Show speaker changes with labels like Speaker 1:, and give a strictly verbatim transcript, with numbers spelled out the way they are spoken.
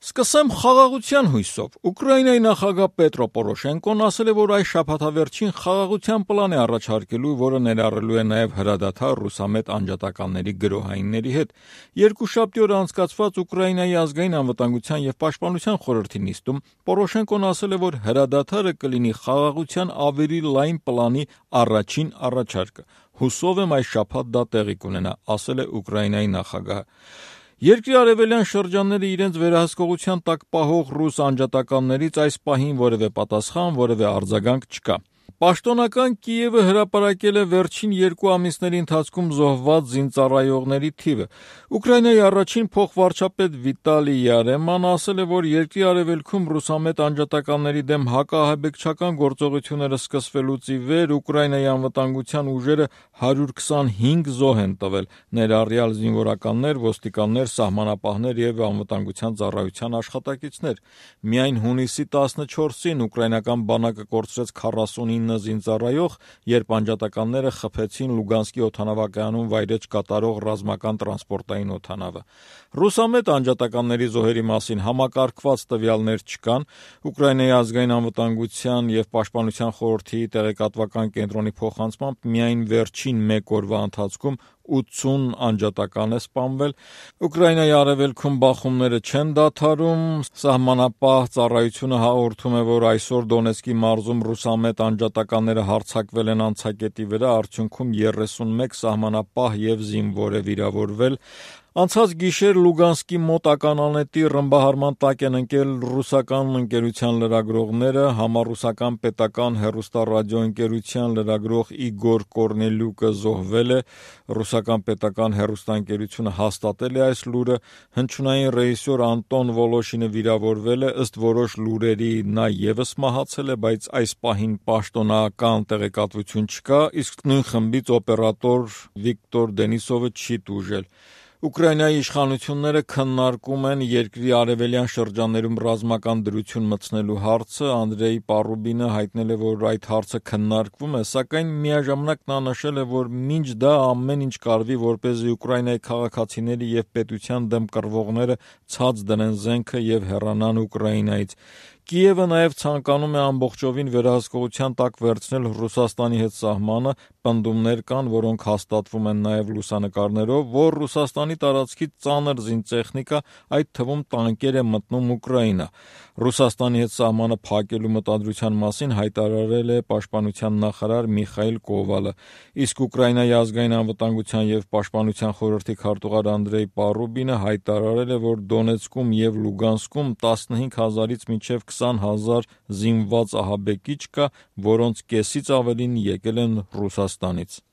Speaker 1: Սկսեմ խաղաղության հույսով։ Ուկրաինայի նախագահ Պետրո Պորոշենկոն ասել է, որ այս շաբաթավերջին խաղաղության պլան է առաջարկելու, որը ներառելու է նաև հրադադար ռուսամետ անջատականների գրոհայինների հետ։ Երկուշաբթի օրը անցկացված Ուկրաինայի ազգային անվտանգության և պաշտպանության խորհրդի նիստում Պորոշենկոն ասել է, որ հրադադարը կլինի խաղաղության ավելի լայն պլանի առաջին առաջարկը։ Հուսով եմ այս շաբաթ դա տեղի կունենա, ասել է Ուկրաինայի նախագահը։ Երկրի արևելյան շրջանները իրենց վերահսկողության տակ պահող ռուս անջատականներից այս պահին որևէ պատասխան, որևէ արձագանք չկա։ Պաշտոնական Կիևը հրապարակել է վերջին երկու ամիսների ընթացքում զոհված զինծառայողների թիվը։ Ուկրաինայի առաջին փոխվարչապետ Վիտալի Յարեման ասել է, որ երկրի արևելքում ռուսամետ անջատականների դեմ հակաահաբեկչական գործողությունները սկսվելուց ի վեր Ուկրաինայի անվտանգության ուժերը հարյուր քսանհինգ զոհ են տվել, ներառյալ զինվորականներ, ոստիկաններ, սահմանապահներ և անվտանգության ծառայության աշխատակիցներ։ Միայն հունիսի տասնչորսին ուկրաինական բանակը կորցրեց քառասունինը զինծառայող, երբ անջատականները խփեցին Լուգանսկի օդանավակայանում վայրէջք կատարող ռազմական տրանսպորտային օդանավը։ Ռուսամետ անջատականների զոհերի մասին համակարգված տվյալներ չկան։ Ուկրաինայի ազգային անվտանգության և պաշտպանության խորհրդի տեղեկատվական կենտրոնի փոխանցմամբ միայն վերջին մեկ օրվա ընթացքում ութսուն անջատական է սպանվել։ Ուկրաինայի արևելքում բախումները չեն դադարում։ Սահմանապահ ծառայությունը հաղորդում է, որ այսօր Դոնեցկի մարզում ռուսամետ անջատականները հարձակվել են անցակետի վրա, արդյունքում երեսունմեկ սահմանապահ և զինվոր է վիրավորվել։ Անցած գիշեր Լուգանսկի մոտ ականանետի ռմբահարման տակ են ընկել ռուսական ընկերության լրագրողները, համառուսական պետական հեռուստառադիոընկերության լրագրող Իգոր Կորնելյուկը զոհվել է։ Ռուսական պետական հեռուստաընկերությունը հաստատել է այս լուրը։ Հնչյունային ռեժիսոր Անտոն Վոլոշինը վիրավորվել է, ըստ որոշ լուրերի նա ևս մահացել է, բայց այս պահին պաշտոնական տեղեկատվություն չկա, իսկ նույն խմբից օպերատոր Վիկտոր Դենիսովը չի տուժել։ Ուկրաինայի իշխանությունները քննարկում են երկրի արևելյան շրջաններում ռազմական դրություն մտցնելու հարցը։ Անդրեյ Պարուբինը հայտնել է, որ այդ հարցը քննարկվում է, սակայն միաժամանակ նա նշել է, որ մինչ դա ամեն ինչ կարվի, որպեսզի Ուկրաինայի քաղաքացիները և պետության դեմ կռվողները ցած դնեն զենքը և հեռանան Ուկրաինայից։ Կիևը նաև ցանկանում է ամբողջովին վերահսկողության տակ վերցնել Ռուսաստանի հետ սահմանը։ Պնդումներ կան, որոնք հաստատվում են նաև լուսանկարներով, որ Ռուսաստանի տարածքից ծանր զինտեխնիկա, այդ թվում տանկեր է մտնում Ուկրաինա։ Ռուսաստանի հետ սահմանը փակելու մտադրության մասին հայտարարել է պաշտպանության նախարար Միխայիլ Կովալը, իսկ Ուկրաինայի ազգային անվտանգության և պաշտպանության խորհրդի քարտուղար Անդրեյ Պարուբինը հայտարարել է, որ Դոնեցկում և Լուգանսկում տասնհինգ հազարից մինչև քսան հազար զինված ահաբեկիչ կա, որոնց կեսից ավելին եկել են Ռուսաստանից։